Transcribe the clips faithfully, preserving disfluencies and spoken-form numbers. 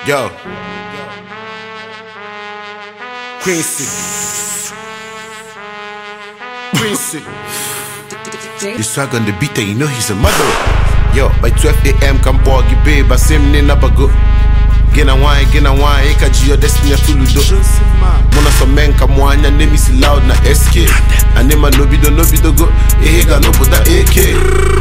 Yo. Quincy. Quincy. The swag on the beat and you know he's a murderer. Yo, by twelve A M come boggy babe, I same name never go. Gina wine, gina wine, eka jiyo destiny tuludo. Mona some men come wine, your name is loud na S K. And name a nobido nobido go, ehega no buda A K.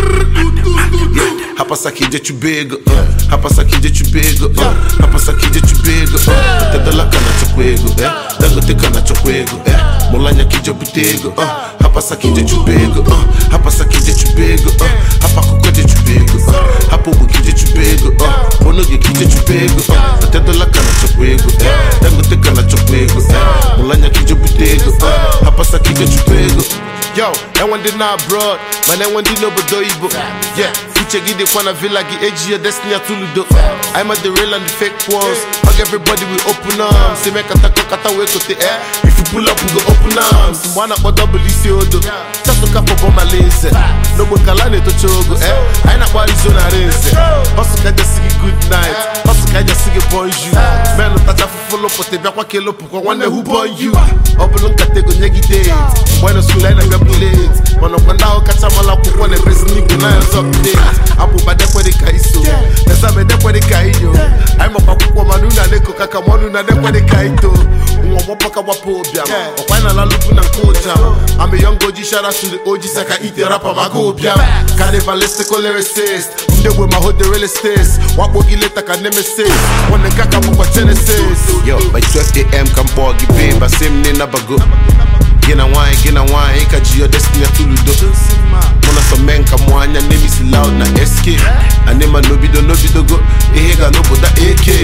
Hapa saki je chubego, hapa saki je chubego, hapa saki je chubego. Tedola kana chokwego, eh, dangote kana chokwego, eh. Molanya kijo butego, hapa saki je chubego, hapa saki je chubego, hapa kuko je chubego, hapa buki je chubego, mono ge kije chubego. Tedola kana chokwego, eh, dangote kana chokwego, eh. Molanya kijo butego, hapa saki je chubego. Yo, and one did not broad, but then one did no bodoibo. Yeah, future give the kwana villa, give age your destiny to ludo. I'm at the real and the fake ones. Hug everybody with open arms. Say make a taco kata way to the air. If you pull up, we go open arms. One up a double easy odo. Just to cap up on my lace. No one kalane to chogo. Eh, I na body zone arrange. Hustle can just sing good night. Hustle can just sing bonjour. Man, no touch up full up, but they back what kill up. One day who born you? Open look at the go negative. When the school line late. When I'm now catch a mala kuko ne presini kuna update. Apo bade kwa de kaiso. Nesa me de kwa de kaiyo. I'm a papu manuna neko kaka manuna de kwa de kaito. Mwa paka wapo biam. Okwana la lupu na kocha. I'm a young O G, shout out to the O G saka eat the rapper mago biam. Carnivalistic lyricist. Mde we my hood the real estate. Wako gileta ka nemesis. One kaka mwa Genesis. Yo, by twelve A M come boggy babe, same name nabago. Gina wine, gina wine, eka jiyo destiny tuludo. Mona some men come wine, your name is loud na S K. And name a nobido nobido go, ehega no buda A K.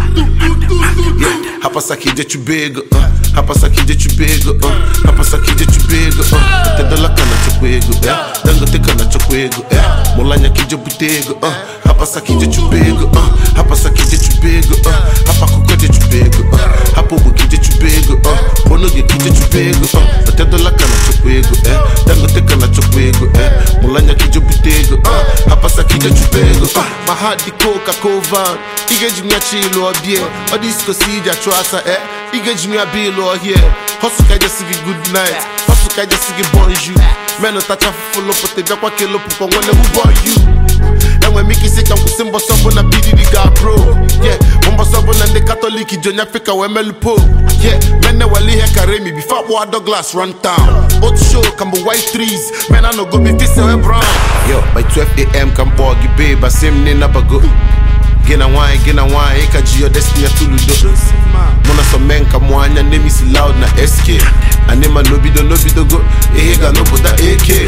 Hapa saki je chubego, hapa saki je chubego, hapa saki je chubego. Tedola kana chokwego, dangote kana chokwego. Molanya kijo butego, hapa saki je chubego, hapa saki je chubego, hapa kuko je chubego, hapa buki je chubego, mono ge kije chubego. Tedola kana chokwego, dangote kana chokwego, molanya kijo butego, hapa saki je chubego. My heart di coca covan, ige jimya chilo obie, odisco sija trasa eh, ige jimya bilo here. Hustle ka just give good night, hustle ka just give bonjour. Men no touch up full up, but they back what kill up on when who born you. And when Mickey say come to simba someone a B D D guy bro. Yeah, mamba someone and the Catholic John Africa we melupo. Yeah, men ne wali he carry me before boy Douglas run town. Hot show come be white trees, men I no go be this way brown. Yo, by twelve A M come boggy babe, same name nabago. Gina wine, gina wine, eka jiyo destiny tuludo. Mona some men come wine, your name is loud na S K. And name a nobido nobido go, ehega no buda A K.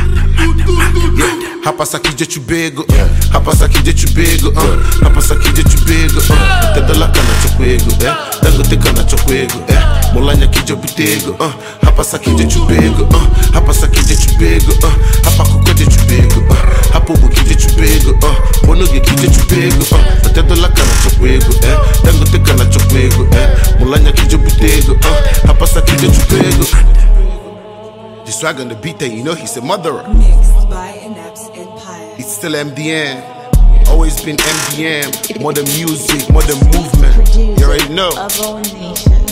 Hapa saki je chubego, hapa saki je chubego, hapa saki je chubego. Tedola kana chokwego, dangote kana chokwego. Molanya kijo butego, hapa saki je chubego, hapa saki je chubego, hapa kuko je chubego, hapa buki je chubego, mono ge kije chubego. Tedola kana chokwego, dangote kana chokwego, molanya kijo butego, hapa saki je chubego. The swag on the beat and you know he's a murderer. Mixed by Inaps Empire. It's still M D M. Always been M D M. Modern music, modern movement. You already know. Of all nation.